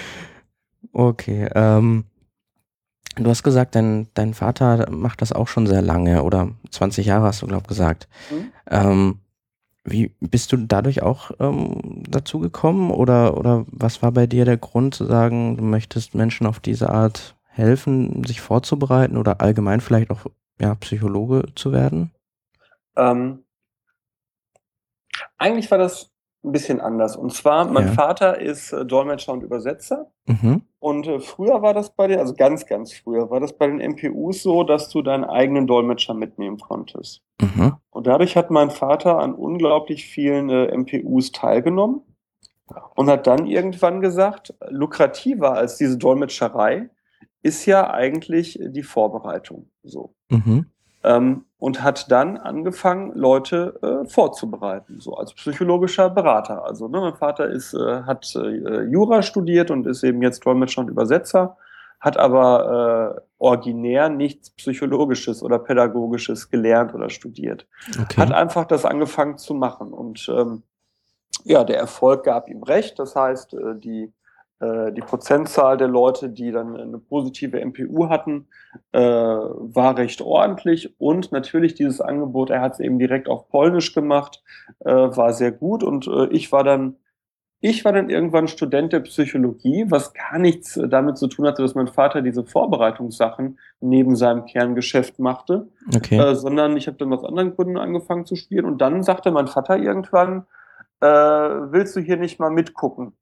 Okay. Ähm, du hast gesagt, dein, dein Vater macht das auch schon sehr lange oder zwanzig Jahre hast du, glaub, gesagt. Hm? Ähm, wie bist du dadurch auch ähm, dazu gekommen oder, oder was war bei dir der Grund zu sagen, du möchtest Menschen auf diese Art helfen, sich vorzubereiten oder allgemein vielleicht auch ja, Psychologe zu werden? Ähm, eigentlich war das 'n bisschen anders. Und zwar, mein Ja. Vater ist, äh, Dolmetscher und Übersetzer Mhm. und, äh, früher war das bei den also ganz, ganz früher war das bei den M P Us so, dass du deinen eigenen Dolmetscher mitnehmen konntest. Mhm. Und dadurch hat mein Vater an unglaublich vielen, äh, M P Us teilgenommen und hat dann irgendwann gesagt, lukrativer als diese Dolmetscherei ist ja eigentlich die Vorbereitung, so. Mhm. Ähm, und hat dann angefangen, Leute, äh, vorzubereiten, so als psychologischer Berater. Also, ne, mein Vater ist äh, hat, äh, Jura studiert und ist eben jetzt Dolmetscher und Übersetzer, hat aber, äh, originär nichts Psychologisches oder Pädagogisches gelernt oder studiert. Hat Okay. einfach das angefangen zu machen und, ähm, ja, der Erfolg gab ihm recht. Das heißt, äh, die äh, die Prozentzahl der Leute, die dann 'ne positive M P U hatten, äh, war recht ordentlich und natürlich dieses Angebot, er hat's eben direkt auf Polnisch gemacht, äh, war sehr gut und, äh, ich war dann ich war dann irgendwann Student der Psychologie, was gar nichts, äh, damit zu tun hatte, dass mein Vater diese Vorbereitungssachen neben seinem Kerngeschäft machte, Okay. äh, sondern ich habe dann aus anderen Gründen angefangen zu studieren und dann sagte mein Vater irgendwann: „Äh, willst du hier nicht mal mitgucken?“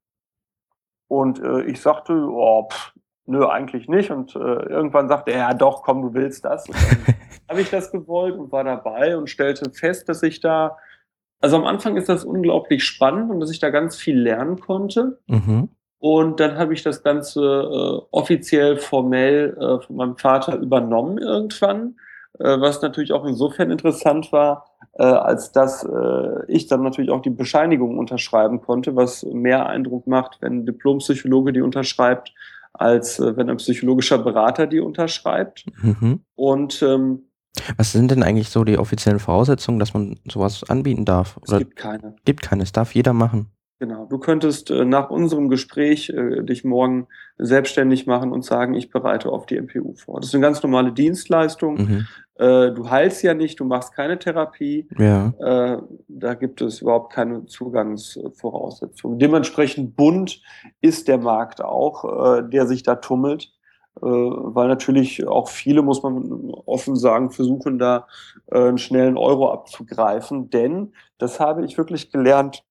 Und, äh, ich sagte: „Oh, nö, eigentlich nicht.“ Und, äh, irgendwann sagte er: „Ja doch, komm, du willst das.“ Und dann habe ich das gewollt und war dabei und stellte fest, dass ich da also, am Anfang ist das unglaublich spannend und dass ich da ganz viel lernen konnte. Mhm. Und dann habe ich das Ganze, äh, offiziell formell, äh, von meinem Vater übernommen irgendwann, äh, was natürlich auch insofern interessant war, äh, als dass, äh, ich dann natürlich auch die Bescheinigung unterschreiben konnte, was mehr Eindruck macht, wenn 'n Diplompsychologe die unterschreibt, als, äh, wenn ein psychologischer Berater die unterschreibt. Mhm. Und, ähm Was sind denn eigentlich so die offiziellen Voraussetzungen, dass man so was anbieten darf? Es Oder gibt keine. gibt keine, das darf jeder machen? Genau. Du könntest, äh, nach unserem Gespräch, äh, dich morgen selbstständig machen und sagen: „Ich bereite auf die M P U vor.“ Das ist 'ne ganz normale Dienstleistung. Mhm. Äh, du heilst ja nicht, du machst keine Therapie. Ja. Äh, da gibt es überhaupt keine Zugangs äh, Voraussetzungen. Dementsprechend bunt ist der Markt auch, äh, der sich da tummelt, äh, weil natürlich auch viele, muss man offen sagen, versuchen da, äh, 'n schnellen Euro abzugreifen. Denn, das habe ich wirklich gelernt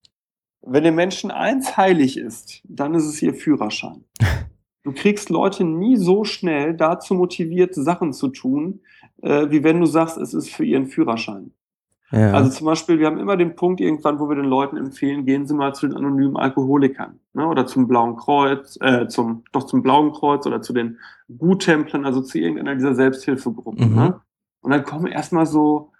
wenn den Menschen eins heilig ist, dann ist es ihr Führerschein. Du kriegst Leute nie so schnell dazu motiviert, Sachen zu tun, äh, wie wenn du sagst, es ist für ihren Führerschein. Also, Ja. zum Beispiel, wir haben immer den Punkt irgendwann, wo wir den Leuten empfehlen: „Gehen Sie mal zu den anonymen Alkoholikern“, ne, oder zum Blauen Kreuz, äh, zum doch zum Blauen Kreuz oder zu den Guttemplern, also zu irgendeiner dieser Selbsthilfegruppen, Mhm. ne? Und dann kommen erst mal so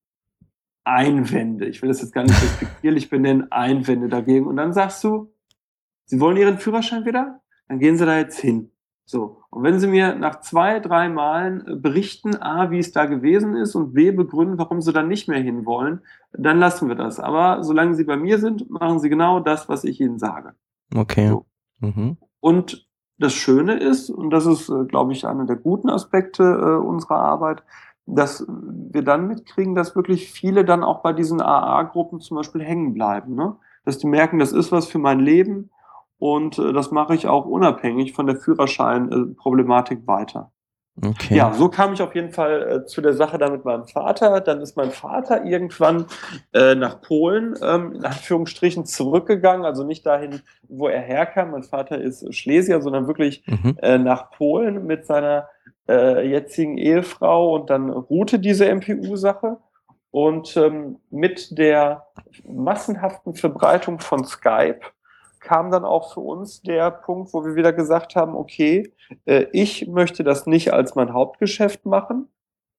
Einwände. Ich will das jetzt gar nicht despektierlich benennen, Einwände dagegen. Und dann sagst du: „Sie wollen Ihren Führerschein wieder? Dann gehen Sie da jetzt hin.“ So. Und wenn Sie mir nach zwei, drei Malen, äh, berichten, A, wie es da gewesen ist und B, begründen, warum Sie da nicht mehr hinwollen, dann lassen wir das. Aber solange Sie bei mir sind, machen Sie genau das, was ich Ihnen sage. Okay. So. Mhm. Und das Schöne ist, und das ist, äh, glaube ich, einer der guten Aspekte, äh, unserer Arbeit, dass wir dann mitkriegen, dass wirklich viele dann auch bei diesen A-A-Gruppen zum Beispiel hängen bleiben, ne? Dass die merken, das ist was für mein Leben und, äh, das mache ich auch unabhängig von der Führerschein äh, Problematik weiter. Okay. Ja, so kam ich auf jeden Fall, äh, zu der Sache da mit meinem Vater. Dann ist mein Vater irgendwann, äh, nach Polen, ähm, in Anführungsstrichen zurückgegangen, also nicht dahin, wo er herkam. Mein Vater ist Schlesier, sondern wirklich, Mhm. äh, nach Polen mit seiner, äh, jetzigen Ehefrau und dann ruhte diese M P U-Sache. Und, ähm, mit der massenhaften Verbreitung von Skype kam dann auch für uns der Punkt, wo wir wieder gesagt haben: „Okay, äh, ich möchte das nicht als mein Hauptgeschäft machen“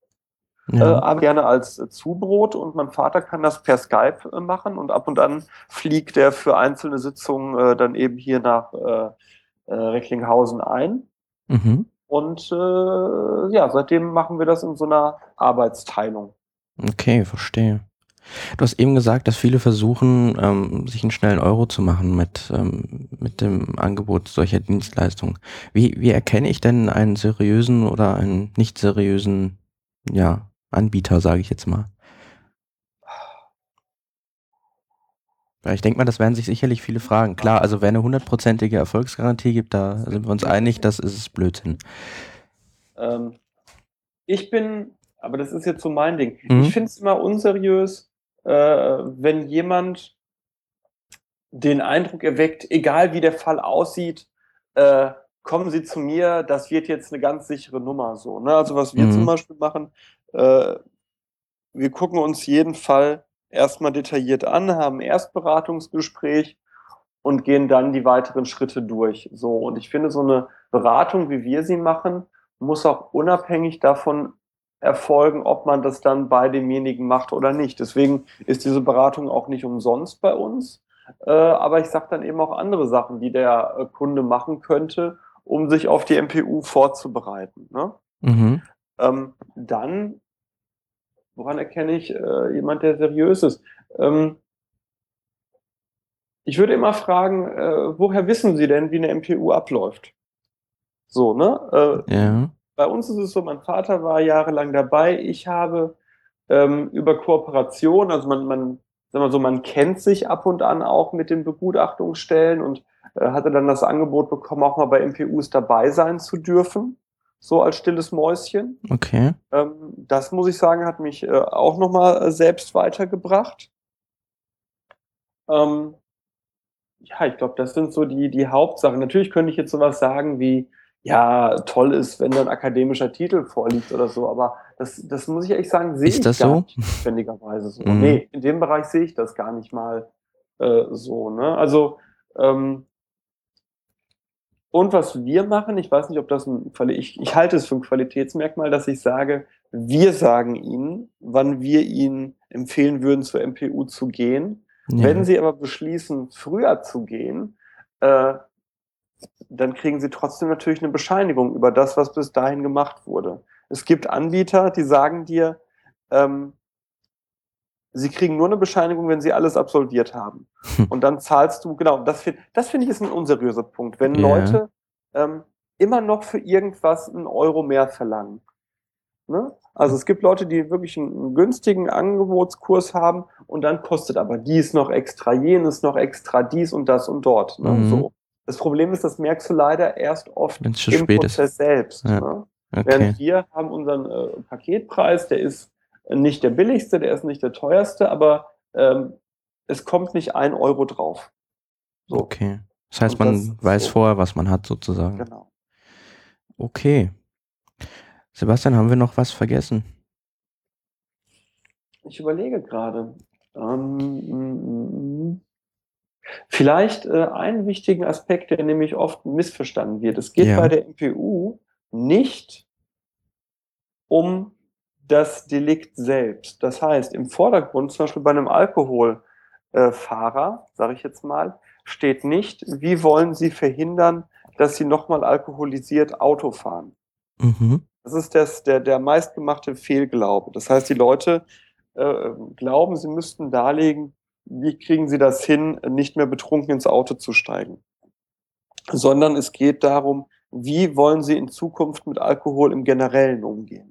äh, Ja. aber gerne als, äh, Zubrot und mein Vater kann das per Skype, äh, machen und ab und an fliegt er für einzelne Sitzungen, äh, dann eben hier nach, äh, äh, Recklinghausen ein. Mhm. Und, äh, ja, seitdem machen wir das in so 'ner Arbeitsteilung. Okay, verstehe. Du hast eben gesagt, dass viele versuchen, ähm, sich 'n schnellen Euro zu machen mit, ähm mit dem Angebot solcher Dienstleistungen. Wie wie erkenne ich denn einen seriösen oder einen nicht seriösen, ja, Anbieter, sage ich jetzt mal? Weil ich denke mal, das werden sich sicherlich viele fragen. Klar, also wer 'ne hundertprozentige Erfolgsgarantie gibt, da sind wir uns einig, das ist Blödsinn. Ähm, ich bin aber das ist jetzt so mein Ding. Ich Mhm. finde es immer unseriös, äh, wenn jemand den Eindruck erweckt, egal wie der Fall aussieht, äh, kommen Sie zu mir, das wird jetzt eine ganz sichere Nummer so, ne? Also, was wir zum Mhm. Beispiel machen, äh, wir gucken uns jeden Fall erstmal detailliert an, haben 'n Erstberatungsgespräch und gehen dann die weiteren Schritte durch. So, und ich finde, so eine Beratung, wie wir sie machen, muss auch unabhängig davon erfolgen, ob man das dann bei demjenigen macht oder nicht. Deswegen ist diese Beratung auch nicht umsonst bei uns, äh, aber ich sage dann eben auch andere Sachen, die der, äh, Kunde machen könnte, um sich auf die M P U vorzubereiten, ne? Mhm. Ähm, dann woran erkenne ich, äh, jemand, der seriös ist? Ähm, ich würde immer fragen, äh, woher wissen Sie denn, wie 'ne M P U abläuft? So, ne? Äh, Ja. bei uns ist es so, mein Vater war jahrelang dabei. Ich habe, ähm, über Kooperation, also man man sagen wir so, man kennt sich ab und an auch mit den Begutachtungsstellen und, äh, hatte dann das Angebot bekommen, auch mal bei M P Us dabei sein zu dürfen, so als stilles Mäuschen. Okay. Ähm, das muss ich sagen, hat mich, äh, auch noch mal, äh, selbst weitergebracht. Ähm, ja, ich glaube, das sind so die die Hauptsachen. Natürlich könnte ich jetzt so was sagen wie: „Ja, toll ist, wenn da 'n akademischer Titel vorliegt“ oder so, aber das das muss ich ehrlich sagen, sehe Ist ich das gar so? nicht notwendigerweise so. Mhm. Ne, in dem Bereich sehe ich das gar nicht mal, äh, so, ne? Also, ähm und was wir machen, ich weiß nicht, ob das 'n Quali ich ich halte es für 'n Qualitätsmerkmal, dass ich sage, wir sagen Ihnen, wann wir Ihnen empfehlen würden, zur M P U zu gehen. Wenn Ja. Sie aber beschließen, früher zu gehen, äh, dann kriegen Sie trotzdem natürlich 'ne Bescheinigung über das, was bis dahin gemacht wurde. Es gibt Anbieter, die sagen dir, ähm, sie kriegen nur 'ne Bescheinigung, wenn sie alles absolviert haben. Und dann zahlst du genau, das fin das finde ich ist 'n unseriöser Punkt, wenn Ja. Leute, ähm, immer noch für irgendwas 'n Euro mehr verlangen, ne? Also, es gibt Leute, die wirklich 'n 'n günstigen Angebotskurs haben und dann kostet aber dies noch extra, jenes noch extra, dies und das und dort, ne, Mhm. so. Das Problem ist, das merkst du leider erst oft Wenn's zu im spät ist. Prozess selbst, Ja. ne? Okay. Während wir haben unseren, äh, Paketpreis, der ist nicht der billigste, der ist nicht der teuerste, aber, ähm, es kommt nicht ein Euro drauf. So. Okay. Das heißt, Und das man ist weiß so. vorher, was man hat sozusagen. Genau. Okay. Sebastian, haben wir noch was vergessen? Ich überlege grade. Ähm, hm, hm, hm. Vielleicht, äh, einen wichtigen Aspekt, der nämlich oft missverstanden wird. Es geht bei Ja. der M P U nicht um das Delikt selbst. Das heißt, im Vordergrund, zum Beispiel bei 'nem Alkohol äh, Fahrer, sage ich jetzt mal, steht nicht: „Wie wollen Sie verhindern, dass Sie noch mal alkoholisiert Auto fahren?“ Mhm. Das ist das der der meistgemachte Fehlglaube. Das heißt, die Leute, äh, glauben, sie müssten darlegen: „Wie kriegen Sie das hin, nicht mehr betrunken ins Auto zu steigen?“ Sondern es geht darum: „Wie wollen Sie in Zukunft mit Alkohol im Generellen umgehen?“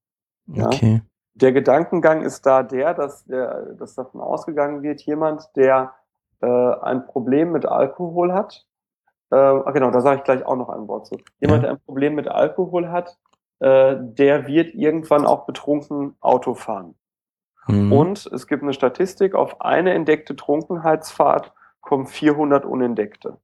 Ja? Okay. Der Gedankengang ist da der, dass der dass davon ausgegangen wird, jemand, der, äh, ein Problem mit Alkohol hat äh, ah, genau, da sage ich gleich auch noch ein Wort zu. Jemand, Ja. der ein Problem mit Alkohol hat, äh, der wird irgendwann auch betrunken Auto fahren. Mhm. Und es gibt 'ne Statistik, auf eine entdeckte Trunkenheitsfahrt kommen vierhundert unentdeckte.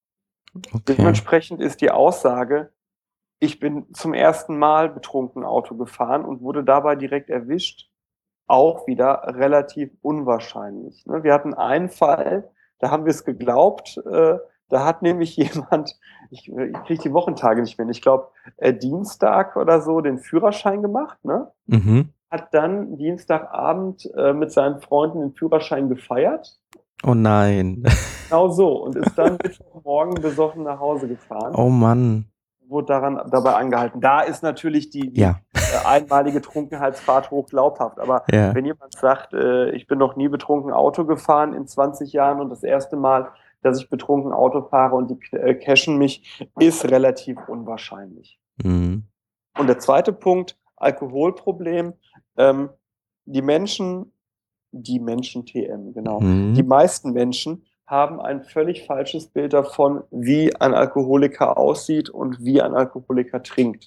Okay. Dementsprechend ist die Aussage: „Ich bin zum ersten Mal betrunken Auto gefahren und wurde dabei direkt erwischt“, auch wieder relativ unwahrscheinlich, ne? Wir hatten einen Fall, da haben wir's geglaubt, äh, da hat nämlich jemand ich äh, ich kriege die Wochentage nicht mehr hin, ich glaube, äh, Dienstag oder so den Führerschein gemacht, ne? Mhm. Hat dann Dienstagabend, äh, mit seinen Freunden den Führerschein gefeiert. Oh nein. Genau so und ist dann Mittwochmorgen besoffen nach Hause gefahren. Oh Mann. Wurde daran dabei angehalten. Da ist natürlich die die, Ja. äh, einmalige Trunkenheitsfahrt hoch glaubhaft. Aber Ja. wenn jemand sagt, äh: „Ich bin noch nie betrunken Auto gefahren in zwanzig Jahren und das erste Mal, dass ich betrunken Auto fahre und die k äh, cashen mich“, ist relativ unwahrscheinlich. Mhm. Und der zweite Punkt, Alkoholproblem. Ähm, die Menschen die Menschen T M, genau. Die Mhm. meisten Menschen haben ein völlig falsches Bild davon, wie ein Alkoholiker aussieht und wie ein Alkoholiker trinkt.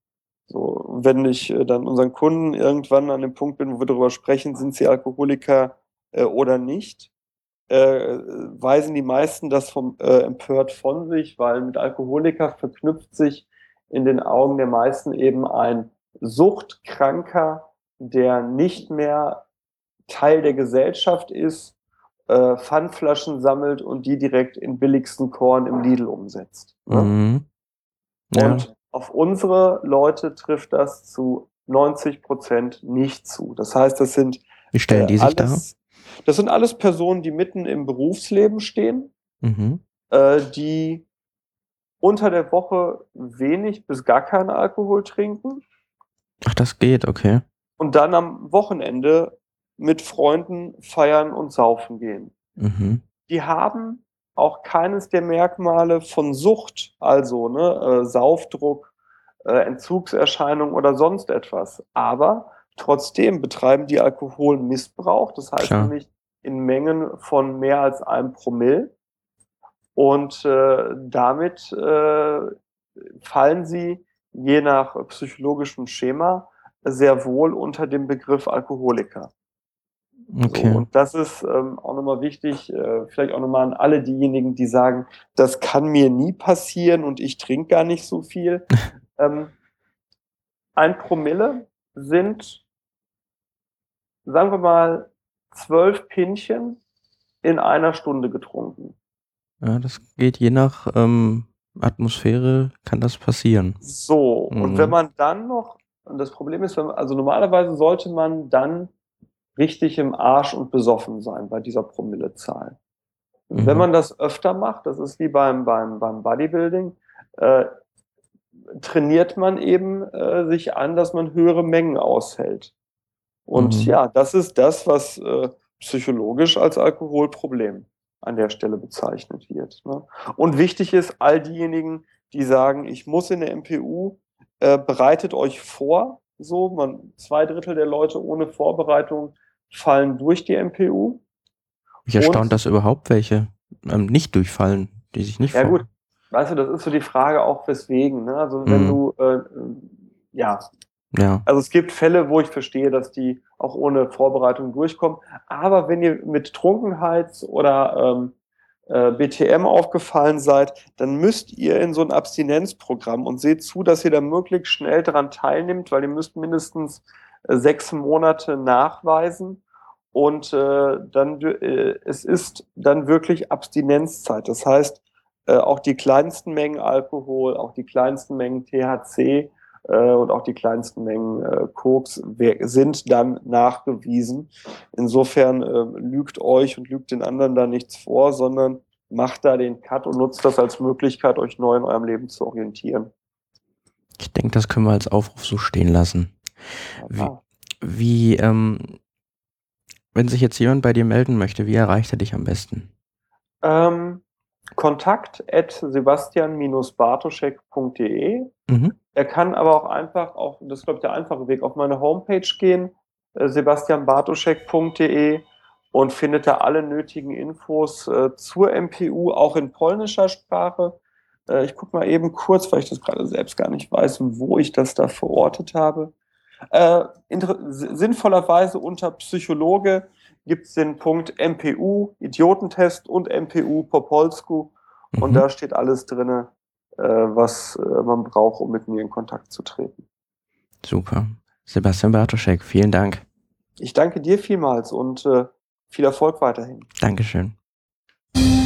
So, wenn ich, äh, dann unseren Kunden irgendwann an dem Punkt bin, wo wir darüber sprechen: „Sind Sie Alkoholiker, äh, oder nicht?“ äh, weisen die meisten das vom, äh, empört von sich, weil mit Alkoholiker verknüpft sich in den Augen der meisten eben ein Suchtkranker, der nicht mehr Teil der Gesellschaft ist, äh, Pfandflaschen sammelt und die direkt in billigsten Korn im Lidl umsetzt. Ne? Mhm. Ja. Und auf unsere Leute trifft das zu neunzig Prozent nicht zu. Das heißt, das sind Wie stellen äh, die sich dar? alles, das sind alles Personen, die mitten im Berufsleben stehen, Mhm. äh, die unter der Woche wenig bis gar keinen Alkohol trinken Ach, das geht, okay. und dann am Wochenende mit Freunden feiern und saufen gehen. Mhm. Die haben auch keines der Merkmale von Sucht, also ne, äh, Saufdruck, äh, Entzugserscheinungen oder sonst etwas. Aber trotzdem betreiben die Alkoholmissbrauch, das heißt Klar. nämlich in Mengen von mehr als einem Promille. Und äh, damit äh, fallen sie je nach psychologischem Schema sehr wohl unter dem Begriff Alkoholiker. So, Okay. und das ist ähm, auch nochmal wichtig, äh, vielleicht auch nochmal an alle diejenigen, die sagen, das kann mir nie passieren und ich trinke gar nicht so viel. Ähm, ein Promille sind, sagen wir mal, zwölf Pinchen in einer Stunde getrunken. Ja, das geht je nach ähm, Atmosphäre, kann das passieren. So, und wenn Mhm. man dann noch, und das Problem ist, wenn man, also normalerweise sollte man dann richtig im Arsch und besoffen sein bei dieser Promillezahl. Wenn Mhm. man das öfter macht, das ist wie beim, beim, beim Bodybuilding, äh, trainiert man eben äh, sich an, dass man höhere Mengen aushält. Und Mhm. ja, das ist das, was äh, psychologisch als Alkoholproblem an der Stelle bezeichnet wird. Ne? Und wichtig ist, all diejenigen, die sagen, ich muss in der M P U, äh, bereitet euch vor. So, man, zwei Drittel der Leute ohne Vorbereitung fallen durch die M P U. Mich erstaunt, Und dass überhaupt welche ähm, nicht durchfallen, die sich nicht ja vor. gut, weißt du, das ist so die Frage auch weswegen. Ne? Also wenn Mhm. du, äh, ja, Ja. also es gibt Fälle, wo ich verstehe, dass die auch ohne Vorbereitung durchkommen. Aber wenn ihr mit Trunkenheits- oder ähm, äh, B T M aufgefallen seid, dann müsst ihr in so ein Abstinenzprogramm und seht zu, dass ihr da möglichst schnell daran teilnimmt, weil ihr müsst mindestens äh, sechs Monate nachweisen. Und äh, dann äh, es ist dann wirklich Abstinenzzeit. Das heißt, äh, auch die kleinsten Mengen Alkohol, auch die kleinsten Mengen T H C äh, und auch die kleinsten Mengen äh, Koks sind dann nachgewiesen. Insofern äh, lügt euch und lügt den anderen da nichts vor, sondern macht da den Cut und nutzt das als Möglichkeit, euch neu in eurem Leben zu orientieren. Ich denke, das können wir als Aufruf so stehen lassen. Wie, Ja. wie ähm, wenn sich jetzt jemand bei dir melden möchte, wie erreicht er dich am besten? Ähm, Kontakt at sebastian-bartoschek punkt de. Mhm. Er kann aber auch einfach, auf, das ist glaube ich der einfache Weg, auf meine Homepage gehen, äh, sebastian bartoschek punkt de, und findet da alle nötigen Infos äh, zur M P U, auch in polnischer Sprache. Äh, ich gucke mal eben kurz, weil ich das gerade selbst gar nicht weiß, wo ich das da verortet habe. Äh, sinnvollerweise unter Psychologe gibt es den Punkt M P U, Idiotentest und M P U Popolsku. Und Mhm. da steht alles drin, äh, was äh, man braucht, um mit mir in Kontakt zu treten. Super. Sebastian Bartoschek, vielen Dank. Ich danke dir vielmals und äh, viel Erfolg weiterhin. Dankeschön.